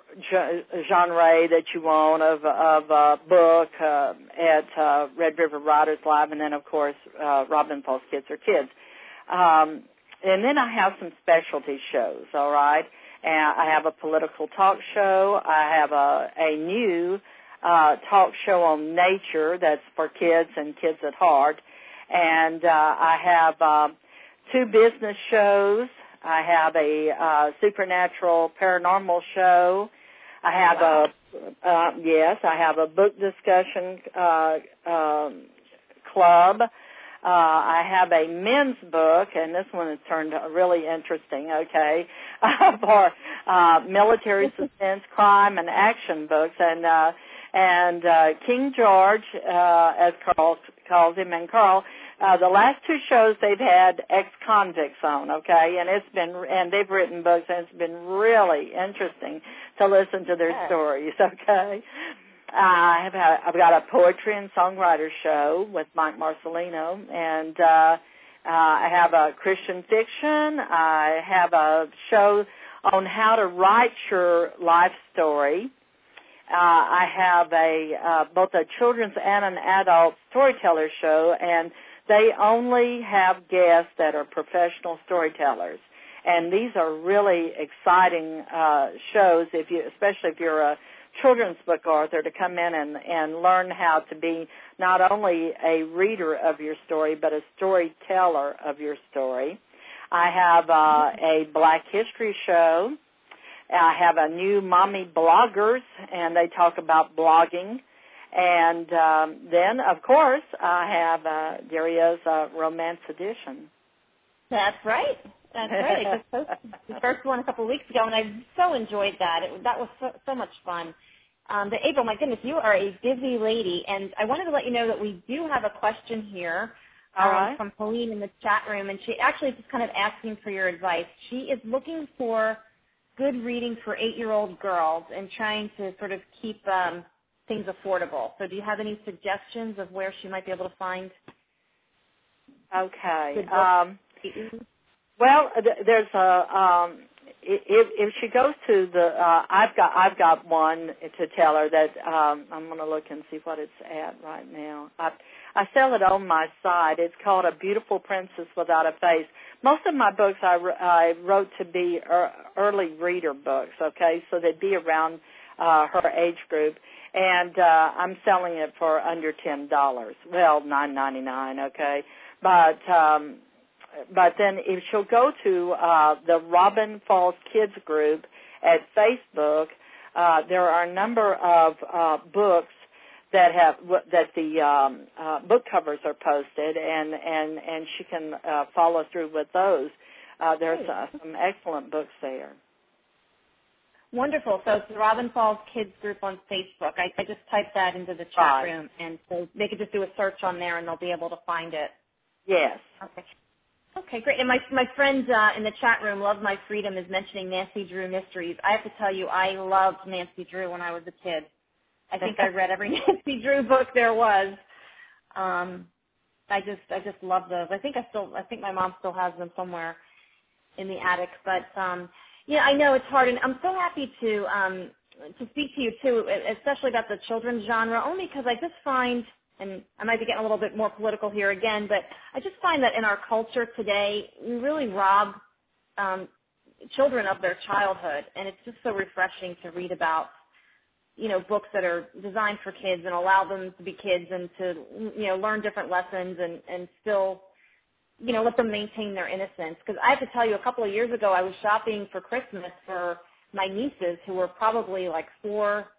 genre that you want of of uh, book uh, at uh, Red River Writers Live, and then of course uh, Robin Falls Kids are Kids, um, and then I have some specialty shows. All right, and I have a political talk show. I have a a new uh, talk show on nature that's for kids and kids at heart, and uh, I have uh, two business shows. I have a uh, supernatural paranormal show. I have wow. a, uh, yes, I have a book discussion uh, um, club. Uh, I have a men's book, and this one has turned really interesting, okay, for uh, military suspense, crime, and action books. And uh, and uh, King George, uh, as Carl calls him, and Carl, Uh, the last two shows they've had ex-convicts on, okay, and it's been, and they've written books, and it's been really interesting to listen to their Yes. stories, okay. Uh, I have had, I've got a poetry and songwriter show with Mike Marcelino, and uh, uh, I have a Christian fiction. I have a show on how to write your life story. Uh, I have a uh, both a children's and an adult storyteller show, and they only have guests that are professional storytellers, and these are really exciting uh, shows. If you, especially if you're a children's book author, to come in and, and learn how to be not only a reader of your story, but a storyteller of your story. I have uh, a Black History show. I have a new Mommy Bloggers, and they talk about blogging. And um, then, of course, I have uh, Daria's uh, Romance Edition. That's right. That's right. I just posted the first one a couple of weeks ago, and I so enjoyed that. It, that was so, so much fun. Um, but April, my goodness, you are a busy lady, and I wanted to let you know that we do have a question here um, All right. from Pauline in the chat room, and she actually is just kind of asking for your advice. She is looking for good reading for eight-year-old girls and trying to sort of keep um, things affordable. So do you have any suggestions of where she might be able to find Okay. good books? Um, well, th- there's a um, if, if she goes to the uh, I've got I've got one to tell her that um, I'm going to look and see what it's at right now. I, I sell it on my site. It's called A Beautiful Princess Without a Face. Most of my books I, I wrote to be er, early reader books. Okay, so they'd be around uh, her age group. And uh, I'm selling it for under ten dollars. Well, nine ninety nine. Okay, but um, but then if she'll go to uh, the Robin Falls Kids group at Facebook, uh, there are a number of uh, books that have that the um, uh, book covers are posted, and and and she can uh, follow through with those. Uh, there's uh, some excellent books there. Wonderful. So it's the Robin Falls Kids group on Facebook. I, I just typed that into the chat Right. room, and so they could just do a search on there, and they'll be able to find it. Yes. Okay. Okay, great. And my my friend uh, in the chat room, Love My Freedom, is mentioning Nancy Drew mysteries. I have to tell you, I loved Nancy Drew when I was a kid. I think I read every Nancy Drew book there was. Um, I just I just love those. I think I still I think my mom still has them somewhere in the attic. But um, yeah, I know it's hard, and I'm so happy to um, to speak to you too, especially about the children's genre, only because I just find, and I might be getting a little bit more political here again, but I just find that in our culture today, we really rob um, children of their childhood, and it's just so refreshing to read about, you know, books that are designed for kids and allow them to be kids and to, you know, learn different lessons and, and still, you know, let them maintain their innocence. Because I have to tell you, a couple of years ago, I was shopping for Christmas for my nieces who were probably like four,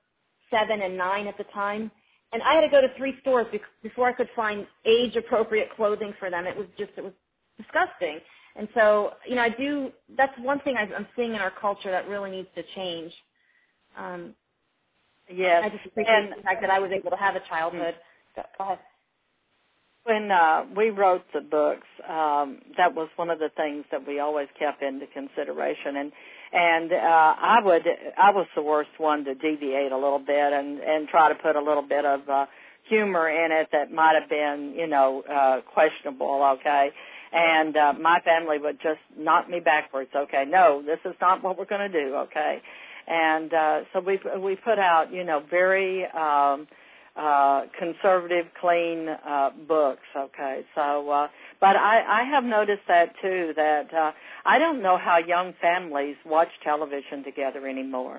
seven and nine at the time. And I had to go to three stores be- before I could find age-appropriate clothing for them. It was just, it was disgusting. And so, you know, I do, that's one thing I'm seeing in our culture that really needs to change. Um, yes. I just appreciate and, the fact that I was able to have a childhood. Go ahead. When uh, we wrote the books, um, that was one of the things that we always kept into consideration. And and uh, I would, I was the worst one to deviate a little bit and, and try to put a little bit of uh, humor in it that might have been, you know, uh, questionable, okay? And uh, my family would just knock me backwards, okay? No, this is not what we're going to do, okay? And uh, so we we put out, you know, very um, uh, conservative, clean uh, books, okay? So, uh, but I, I have noticed that too. That uh, I don't know how young families watch television together anymore.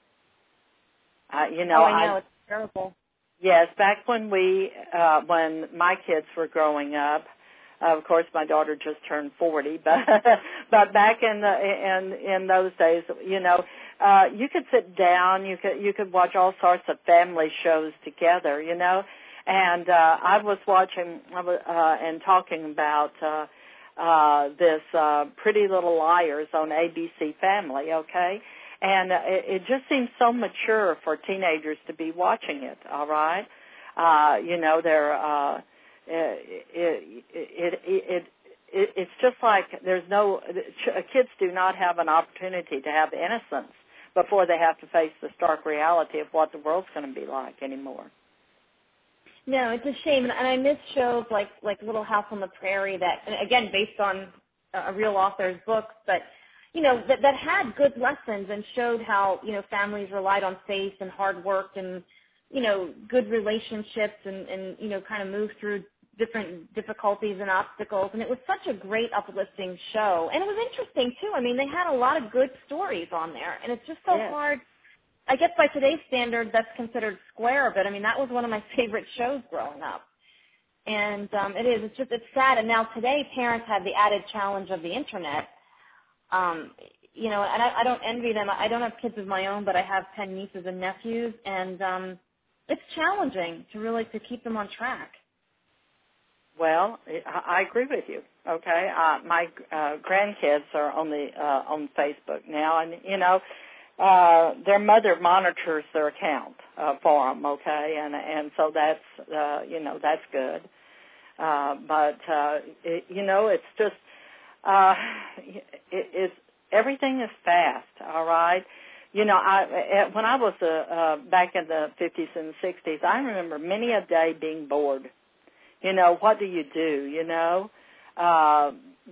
Uh, you know, oh, I know I, it's terrible. Yes, back when we uh, when my kids were growing up. Uh, of course, my daughter just turned forty, but but back in the in in those days, you know, uh, you could sit down, you could you could watch all sorts of family shows together, you know. And uh, I was watching uh, and talking about uh, uh, this uh, Pretty Little Liars on A B C Family, okay? And uh, it, it just seems so mature for teenagers to be watching it. All right, uh, you know, they're. Uh, It, it, it, it, it, it's just like there's no, kids do not have an opportunity to have innocence before they have to face the stark reality of what the world's going to be like anymore. No, it's a shame, and I miss shows like like Little House on the Prairie that, again, based on a real author's books, but you know that that had good lessons and showed how you know families relied on faith and hard work and you know good relationships and and you know kind of moved through different difficulties and obstacles, and it was such a great uplifting show. And it was interesting, too. I mean, they had a lot of good stories on there, and it's just so yes. hard. I guess by today's standards, that's considered square, but, I mean, that was one of my favorite shows growing up. And um, it is. It's just it's sad. And now today, parents have the added challenge of the Internet. Um, you know, and I, I don't envy them. I don't have kids of my own, but I have ten nieces and nephews, and um, it's challenging to really to keep them on track. Well, I agree with you. Okay, uh, my uh, grandkids are on the uh, on Facebook now, and you know, uh, their mother monitors their account uh, for them. Okay, and and so that's uh, you know that's good. Uh, but uh, it, you know, it's just uh, it, it's everything is fast. All right. You know, I when I was uh, uh, back in the fifties and sixties, I remember many a day being bored. You know, what do you do, you know? Uh,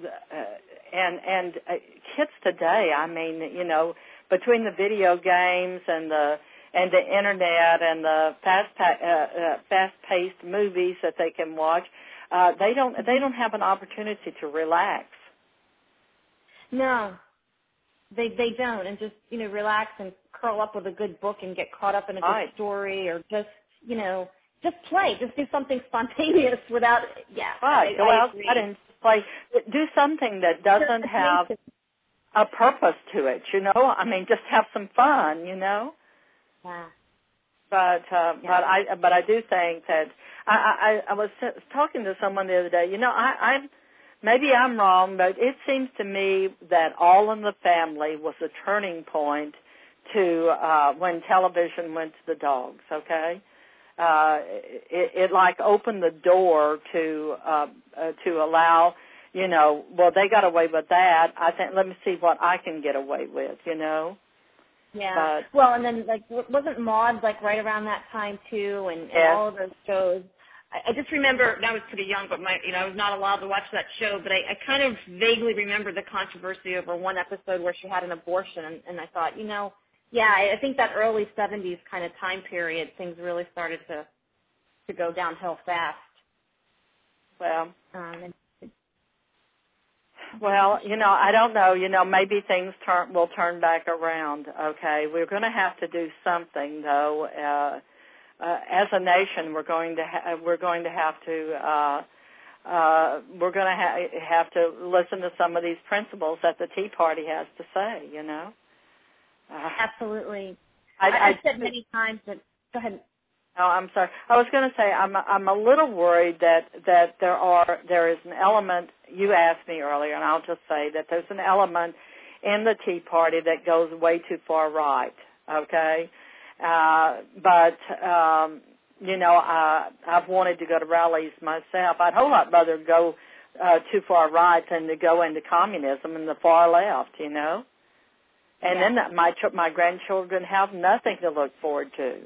and and uh, kids today, I mean, you know, between the video games and the and the Internet and the fast uh, uh, fast-paced movies that they can watch, uh, they don't they don't have an opportunity to relax. No, they they don't, and just, you know, relax and curl up with a good book and get caught up in a good right. story or just, you know, just play. Just do something spontaneous without, yeah. Right. I, Go I outside and play. Do something that doesn't have a purpose to it, you know? I mean, just have some fun, you know? Yeah. But uh, yeah. but I but I do think that I, I I was talking to someone the other day. You know, I, I maybe I'm wrong, but it seems to me that All in the Family was a turning point to uh, when television went to the dogs. Okay. Uh, it, it like opened the door to uh, uh, to allow, you know, well, they got away with that. I think let me see what I can get away with, you know. Yeah. But, well, and then like wasn't Maude like right around that time too, and, and yes. all of those shows. I, I just remember, and I was pretty young, but my you know I was not allowed to watch that show. But I, I kind of vaguely remember the controversy over one episode where she had an abortion, and, and I thought, you know. Yeah, I think that early seventies kind of time period, things really started to to go downhill fast. Well, um, and, well, you know, I don't know. You know, maybe things turn will turn back around. Okay, we're going to have to do something, though. Uh, uh, as a nation, we're going to ha- we're going to have to uh, uh, we're going to ha- have to listen to some of these principles that the Tea Party has to say. You know. Uh, Absolutely. I, I, I, I've said many times that Go ahead. Oh, I'm sorry. I was going to say I'm I'm a little worried that that there are there is an element. You asked me earlier, and I'll just say that there's an element in the Tea Party that goes way too far right. Okay, uh, but um, you know, I, I've wanted to go to rallies myself. I'd a whole lot rather go uh, too far right than to go into communism and the far left. You know, and yeah. then my ch- my grandchildren have nothing to look forward to.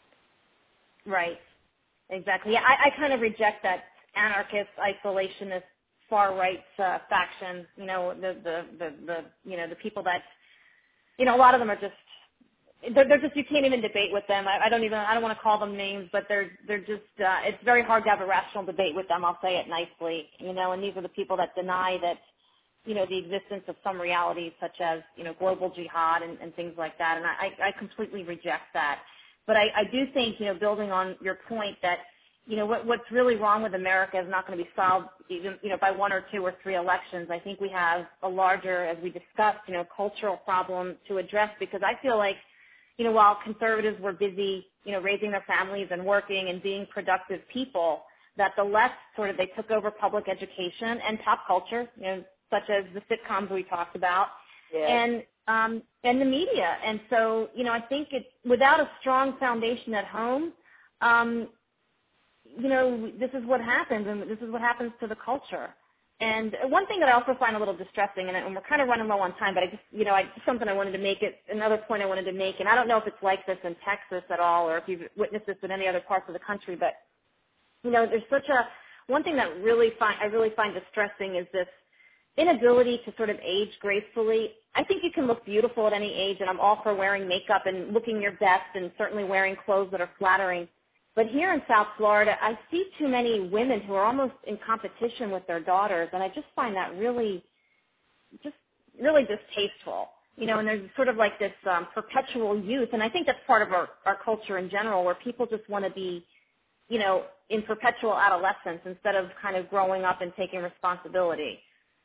Right. Exactly. Yeah, I, I kind of reject that anarchist, isolationist, far right uh, faction. You know, the, the the the you know the people that, you know, a lot of them are just they're, they're just you can't even debate with them. I, I don't even I don't want to call them names, but they're they're just uh, it's very hard to have a rational debate with them. I'll say it nicely. You know, and these are the people that deny that, you know, the existence of some realities such as, you know, global jihad and, and things like that. And I, I completely reject that. But I, I do think, you know, building on your point that, you know, what, what's really wrong with America is not going to be solved even, you know, by one or two or three elections. I think we have a larger, as we discussed, you know, cultural problem to address, because I feel like, you know, while conservatives were busy, you know, raising their families and working and being productive people, that the left sort of, they took over public education and pop culture, you know, such as the sitcoms we talked about, Yes. and um, and the media. And so, you know, I think it's without a strong foundation at home, um, you know, this is what happens, and this is what happens to the culture. And one thing that I also find a little distressing, and, and we're kind of running low on time, but I just, you know, I, something I wanted to make it, another point I wanted to make, and I don't know if it's like this in Texas at all, or if you've witnessed this in any other parts of the country, but, you know, there's such a, one thing that really find, I really find distressing is this inability to sort of age gracefully. I think you can look beautiful at any age, and I'm all for wearing makeup and looking your best and certainly wearing clothes that are flattering. But here in South Florida, I see too many women who are almost in competition with their daughters, and I just find that really, just really distasteful. You know, and there's sort of like this um, perpetual youth, and I think that's part of our, our culture in general, where people just want to be, you know, in perpetual adolescence instead of kind of growing up and taking responsibility.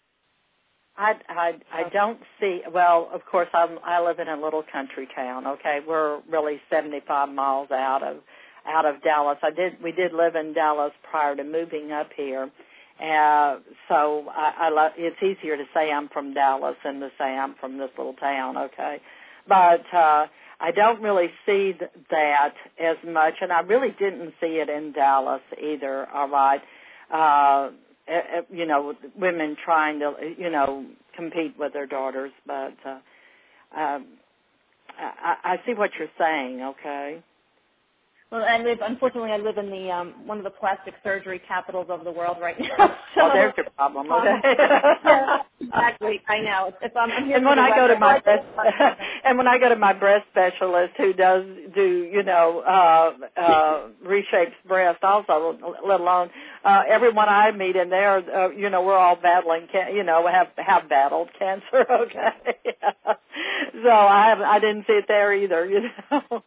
I, I, I don't see, well, of course, I'm, I live in a little country town, okay? We're really seventy-five miles out of out of Dallas. I did, we did live in Dallas prior to moving up here. Uh, so I, I love, it's easier to say I'm from Dallas than to say I'm from this little town, okay? But uh, I don't really see th- that as much, and I really didn't see it in Dallas either, all right? Uh, you know, women trying to, you know, compete with their daughters, but uh, um, I, I see what you're saying, okay? Well, I live, unfortunately, I live in the um, one of the plastic surgery capitals of the world right now. So, oh, there's your problem, okay? Um, yeah, exactly. I know. It's, it's, um, I'm here and for when the I go weather. to my breast, and when I go to my breast specialist who does do, you know, uh, uh, reshapes breast also, let alone uh, everyone I meet in there, uh, you know, we're all battling, can, you know, have have battled cancer, okay? So I have, I didn't see it there either, you know.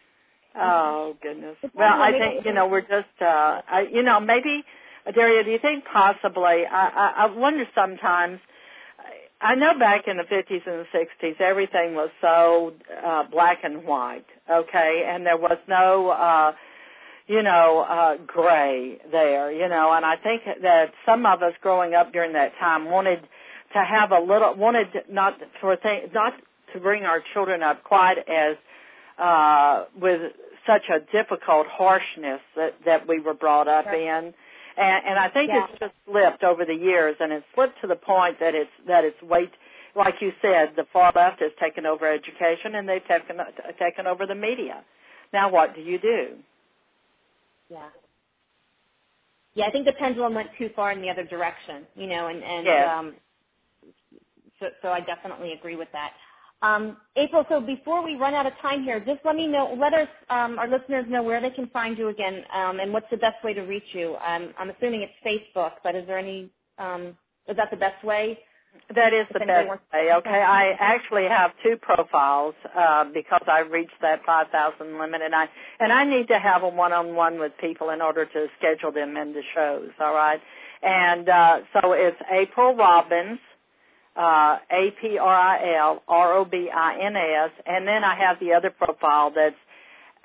Oh, goodness. Well, I think, you know, we're just, uh, I, you know, maybe, Daria, do you think possibly, I, I, I wonder sometimes, I know back in the fifties and the sixties, everything was so uh, black and white, okay, and there was no, uh, you know, uh, gray there, you know, and I think that some of us growing up during that time wanted to have a little, wanted not for th- not to bring our children up quite as, uh, with such a difficult harshness that, that we were brought up right. in. And, and I think yeah. it's just slipped over the years, and it's slipped to the point that it's, that it's way, like you said, the far left has taken over education, and they've taken, taken over the media. Now what do you do? Yeah. Yeah, I think the pendulum went too far in the other direction, you know, and, and yes. um, so, so I definitely agree with that. Um, April, so before we run out of time here, just let me know, let us, um, our listeners know where they can find you again, um, and what's the best way to reach you. Um, I'm assuming it's Facebook, but is there any, um, is that the best way? That is the best way, okay? I actually have two profiles uh, because I reached that five thousand limit, and I and I need to have a one-on-one with people in order to schedule them into shows, all right? And uh, so it's April Robbins, Uh, A P R I L R O B I N S, and then I have the other profile that's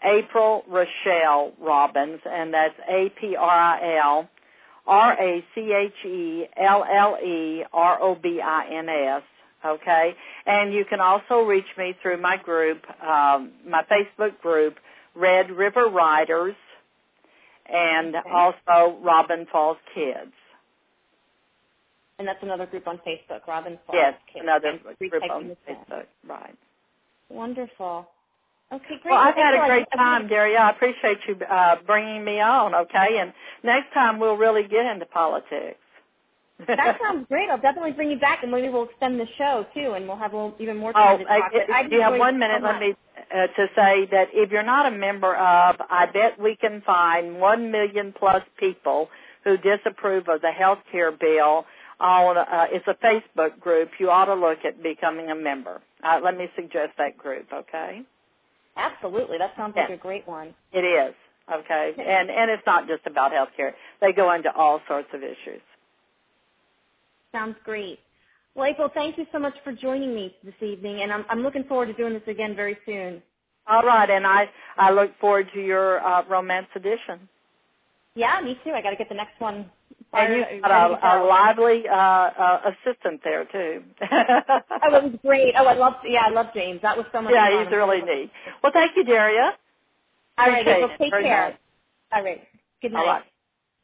April Rachelle Robbins, and that's A P R I L R A C H E L L E R O B I N S, okay? And you can also reach me through my group, um, my Facebook group, Red River Riders, and okay. also Robin Falls Kids. And that's another group on Facebook, Robin Falls yes, Kids. Yes, another and group on Facebook, right. Wonderful. Okay, great. Well, I've had a April, great I, time, Daria. I appreciate you uh, bringing me on, okay? And next time we'll really get into politics. That sounds great. I'll definitely bring you back, and maybe we'll extend the show, too, and we'll have a little, even more time oh, to talk. I, I you have one minute. So let me uh, to say that if you're not a member of, I bet we can find one million plus people who disapprove of the health care bill. On, uh, it's a Facebook group. You ought to look at becoming a member. Uh, let me suggest that group, okay? Absolutely. That sounds yes. like a great one. It is, okay? And, and it's not just about health care. They go into all sorts of issues. Sounds great. Well, April, thank you so much for joining me this evening, and I'm, I'm looking forward to doing this again very soon. All right, and I, I look forward to your uh, romance edition. Yeah, me too. I got to get the next one. And you've got a, a lively uh, uh, assistant there, too. Oh, it was great. Oh, I love, yeah, I love James. That was so much yeah, fun. Yeah, he's really neat. Well, thank you, Daria. All right, April, take Very care. nice. All right, good night. All right.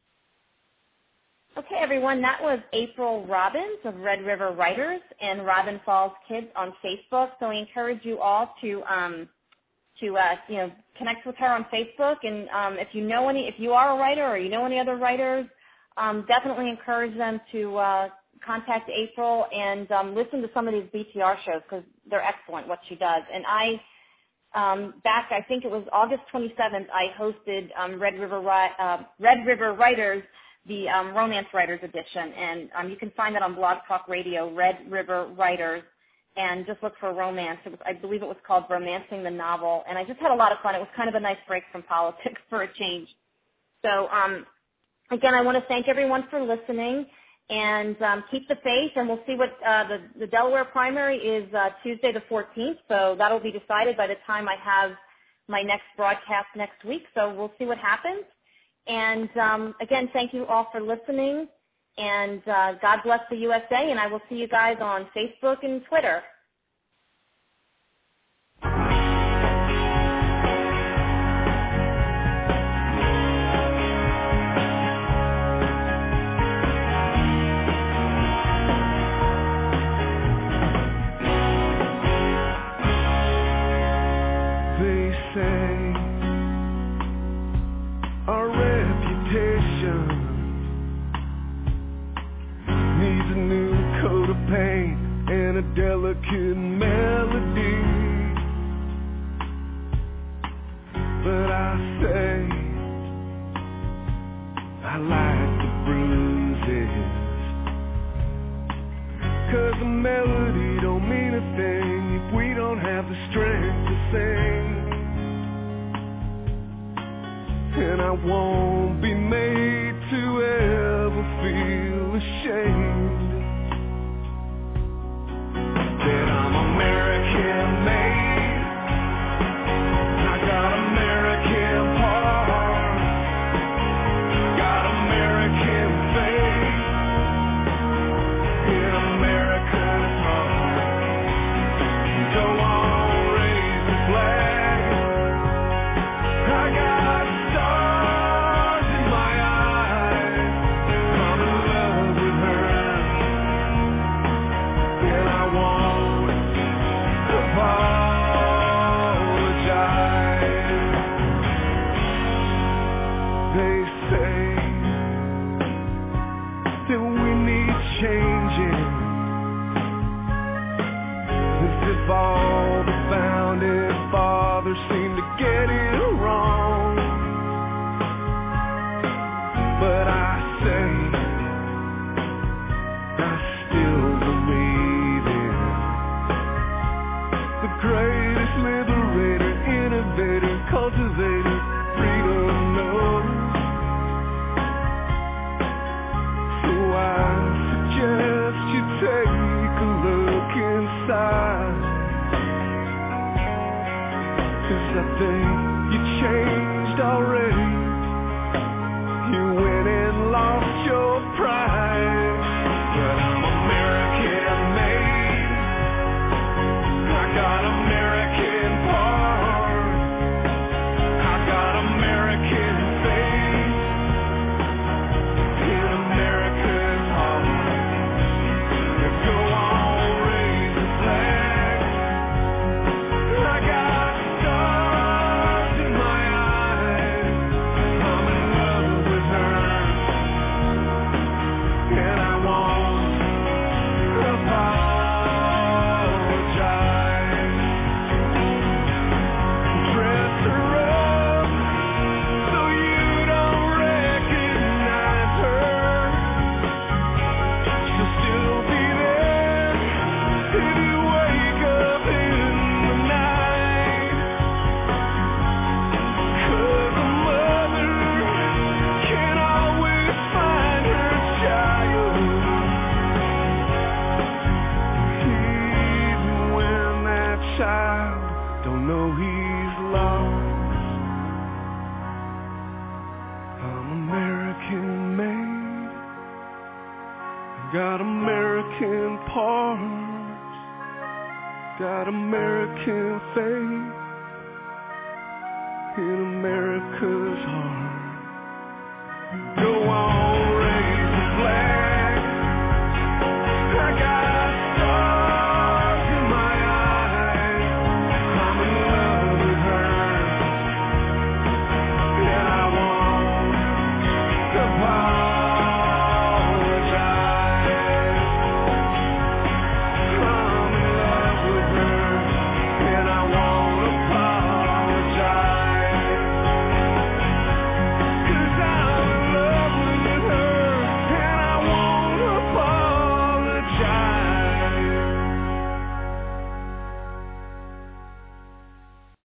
Okay, everyone, that was April Robbins of Red River Writers and Robin Falls Kids on Facebook. So I encourage you all to, um, to uh, you know, connect with her on Facebook. And um, if you know any, if you are a writer or you know any other writers, um, definitely encourage them to uh, contact April and um, listen to some of these B T R shows because they're excellent what she does. And I, um, back I think it was August twenty-seventh, I hosted um, Red River uh, Red River Writers, the um, Romance Writers edition, and um, you can find that on Blog Talk Radio, Red River Writers, and just look for romance. It was, I believe it was called Romancing the Novel, and I just had a lot of fun. It was kind of a nice break from politics for a change. So um, again, I want to thank everyone for listening, and um, keep the faith, and we'll see what uh, the, the Delaware primary is uh, Tuesday the fourteenth, so that'll be decided by the time I have my next broadcast next week, so we'll see what happens. And um, again, thank you all for listening, and uh, God bless the U S A, and I will see you guys on Facebook and Twitter. They say our reputation needs a new coat of paint and a delicate melody. But I say I like the bruises, 'cause a melody don't mean a thing if we don't have the strength to sing. And I won't be made to ever feel ashamed that I'm American made. I got American heart, got American faith, in American heart. Don't want to raise the flag. I got all the founding fathers seem to get it wrong. But I say I still believe in the greatest liberator, innovator, cultivator, freedom knows. So I suggest you take a look inside, 'cause I think Got American parts, got American faith in America's heart. Go on.